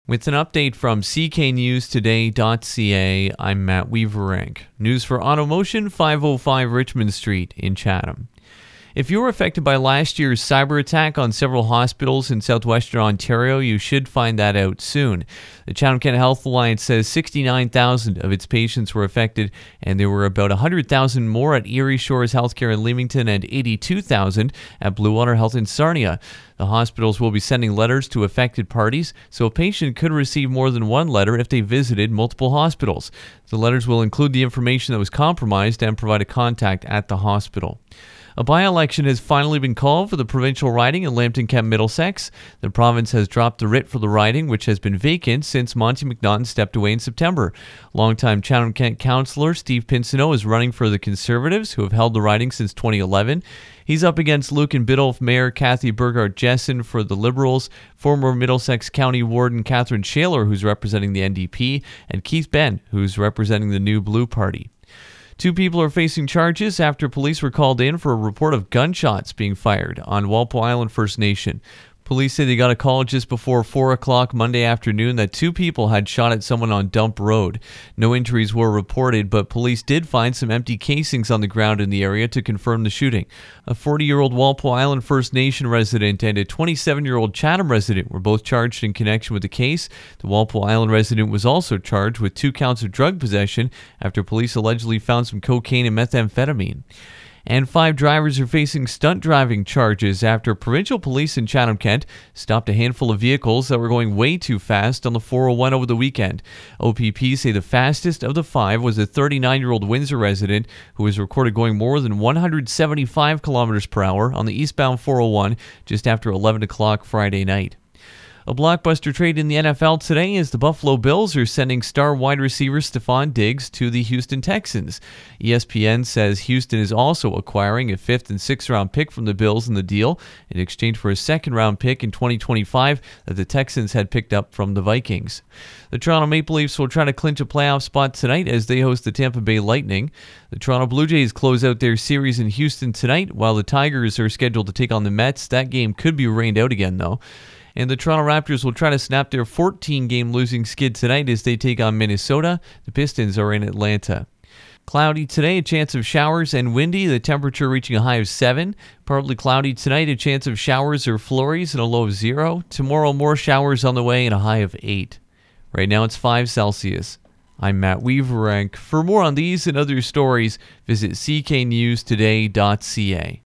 With an update from cknewstoday.ca, I'm Matt Weaverank. News for Automotion, 505 Richmond Street in Chatham. If you were affected by last year's cyber attack on several hospitals in southwestern Ontario, you should find that out soon. The Chatham-Kent Health Alliance says 69,000 of its patients were affected, and there were about 100,000 more at Erie Shores Healthcare in Leamington and 82,000 at Blue Water Health in Sarnia. The hospitals will be sending letters to affected parties, so a patient could receive more than one letter if they visited multiple hospitals. The letters will include the information that was compromised and provide a contact at the hospital. A by-election has finally been called for the provincial riding in Lambton-Kent Middlesex. The province has dropped the writ for the riding, which has been vacant since Monty McNaughton stepped away in September. Longtime Chatham-Kent councillor Steve Pinsonneau is running for the Conservatives, who have held the riding since 2011. He's up against Lucan Biddulph Mayor Kathy Burghardt-Jessen for the Liberals, former Middlesex County Warden Catherine Shaler, who's representing the NDP, and Keith Benn, who's representing the New Blue Party. Two people are facing charges after police were called in for a report of gunshots being fired on Walpole Island First Nation. Police say they got a call just before 4 o'clock Monday afternoon that two people had shot at someone on Dump Road. No injuries were reported, but police did find some empty casings on the ground in the area to confirm the shooting. A 40-year-old Walpole Island First Nation resident and a 27-year-old Chatham resident were both charged in connection with the case. The Walpole Island resident was also charged with 2 counts of drug possession after police allegedly found some cocaine and methamphetamine. And 5 drivers are facing stunt driving charges after provincial police in Chatham-Kent stopped a handful of vehicles that were going way too fast on the 401 over the weekend. OPP say the fastest of the 5 was a 39-year-old Windsor resident who was recorded going more than 175 kilometers per hour on the eastbound 401 just after 11 o'clock Friday night. A blockbuster trade in the NFL today as the Buffalo Bills are sending star wide receiver Stephon Diggs to the Houston Texans. ESPN says Houston is also acquiring a 5th and 6th round pick from the Bills in the deal in exchange for a 2nd round pick in 2025 that the Texans had picked up from the Vikings. The Toronto Maple Leafs will try to clinch a playoff spot tonight as they host the Tampa Bay Lightning. The Toronto Blue Jays close out their series in Houston tonight, while the Tigers are scheduled to take on the Mets. That game could be rained out again, though. And the Toronto Raptors will try to snap their 14-game losing skid tonight as they take on Minnesota. The Pistons are in Atlanta. Cloudy today, a chance of showers and windy, the temperature reaching a high of 7. Partly cloudy tonight, a chance of showers or flurries and a low of 0. Tomorrow, more showers on the way and a high of 8. Right now, it's 5 Celsius. I'm Matt Weaverank. For more on these and other stories, visit cknewstoday.ca.